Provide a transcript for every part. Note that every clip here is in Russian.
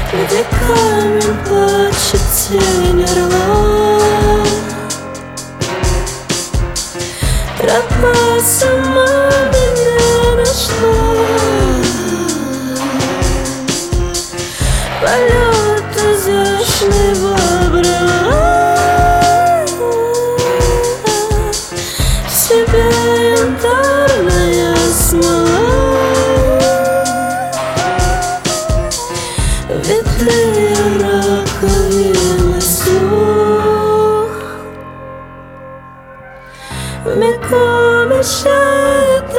где камень плачет, тень орла. Тропа сама меня нашла, полет изящный выбрала в себя янтарная смола. Ветви раковины слух вмиг умещает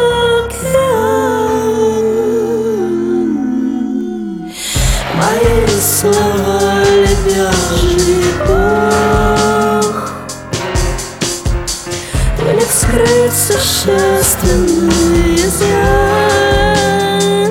океан. Мои слова лебяжий бог, в них скрыт существенный изъян.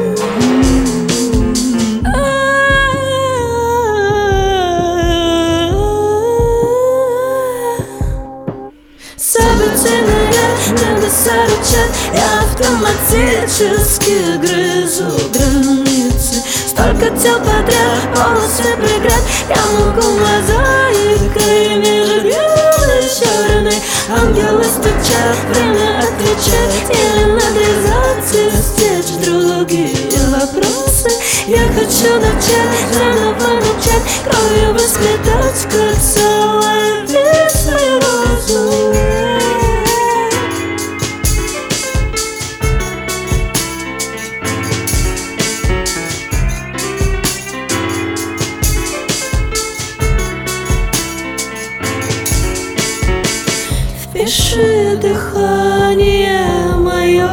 Событийные небеса рычат, я автоматически грызу границы. Столько тел подряд, полосы преград, я могу мозаикой межбелой черной. Ангелы стучат, время отвечать или надрезать и стечь другие вопросы. Я хочу начать, заново начать, кровью воспитать, как целая песня розу. Впиши дыхание мое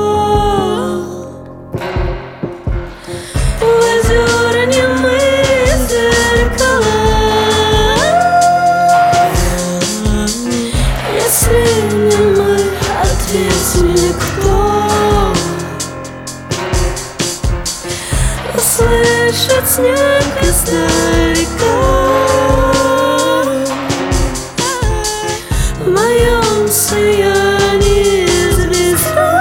в озера немые зеркала. Если не мы, ответь никто. Услышать снег издалека в моем сиянии звезда,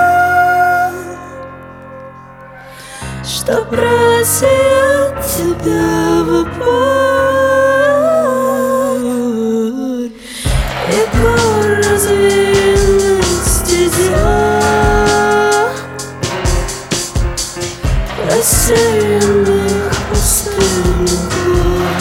чтоб просиять тебя в упор и гор развеянных стезях, рассеянных пустынных гор.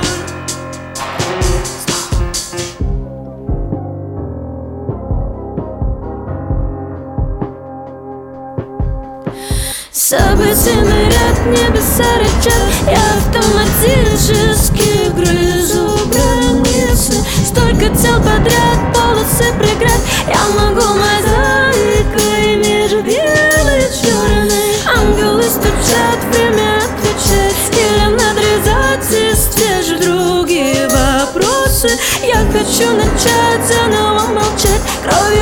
Событийный ряд, небеса рычат, я автоматически грызу границы. Столько тел подряд, полосы преград, я могу мозаикой межбелой черной. Ангелы стучат, время отвечать или надрезать и стечь другие вопросы. Я хочу начать, заново молчать, кровью